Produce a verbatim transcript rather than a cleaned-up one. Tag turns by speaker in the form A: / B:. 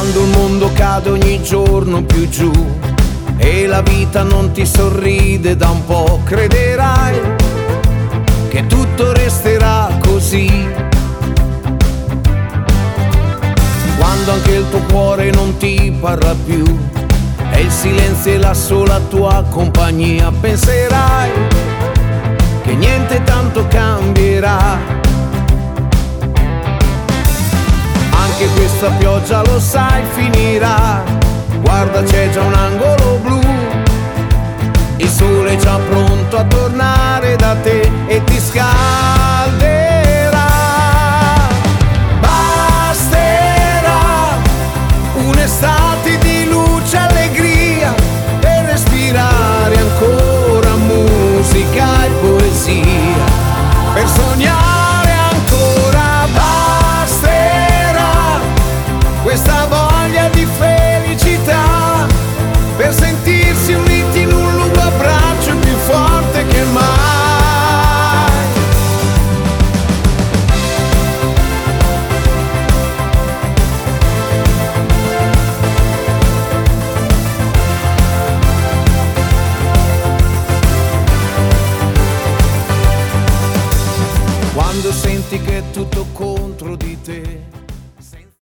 A: Quando il mondo cade ogni giorno più giù e la vita non ti sorride da un po', crederai che tutto resterà così. Quando anche il tuo cuore non ti parla più e il silenzio è la sola tua compagnia, penserai che niente tanto cambierà. Anche questa pioggia lo sai finirà, guarda c'è già un angolo blu, il sole è già pronto a tornare da te e ti scalderà.